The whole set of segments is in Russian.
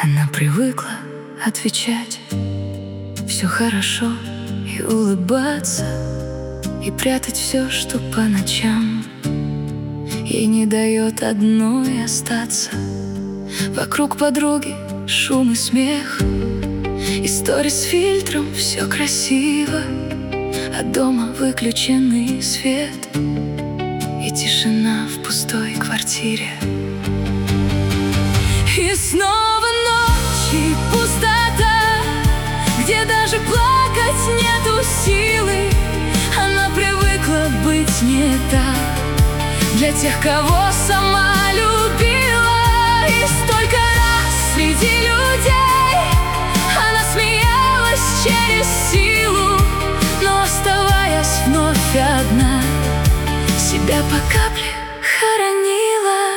Она привыкла отвечать «все хорошо» и улыбаться, и прятать все, что по ночам ей не дает одной остаться. Вокруг подруги шум и смех, истории с фильтром, все красиво, а дома выключенный свет и тишина в пустой квартире. И снова ночь и пустота, где даже плакать нету силы. Она привыкла быть не так для тех, кого сама любила. И столько раз среди людей она смеялась через силу, но оставаясь вновь одна, себя по капле хоронила.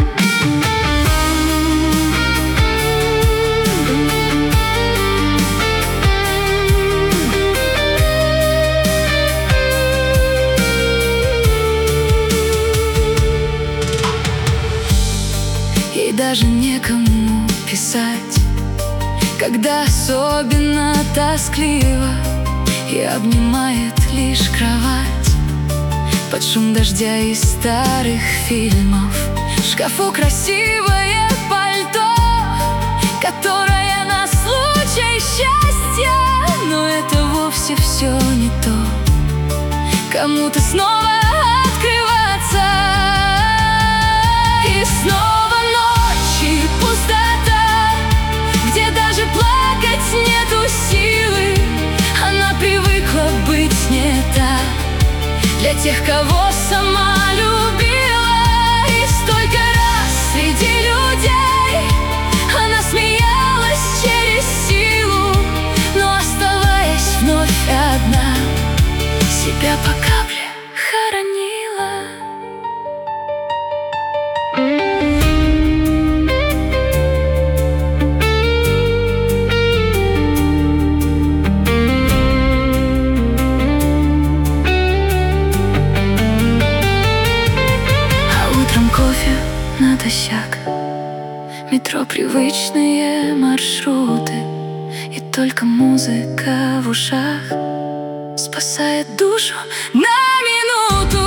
И даже некому писать, когда особенно тоскливо, и обнимает лишь кровать под шум дождя из старых фильмов. В шкафу красивое пальто, которое на случай счастья, но это вовсе все не то. Кому-то снова открываться. И снова ночь и пустота, где даже плакать нету силы. Она привыкла быть не так для тех, кого сама любила. И столько раз среди людей она смеялась через силу, но оставаясь вновь одна, себя по капле хоронила. Натощак, метро, привычные маршруты, и только музыка в ушах спасает душу на минуту.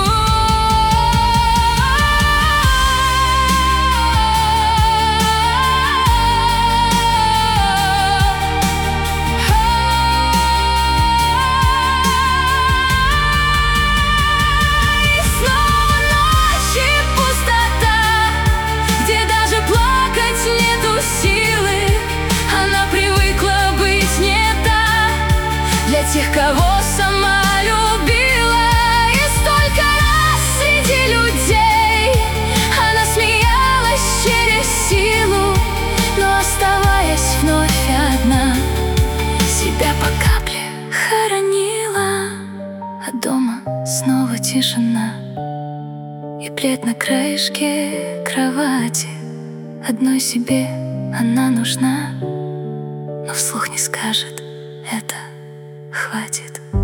Тех, кого сама любила. И столько раз среди людей она смеялась через силу, но оставаясь вновь одна, себя по капле хоронила. А дома снова тишина, и плед на краешке кровати. Одной себе она нужна, но вслух не скажет: это хватит.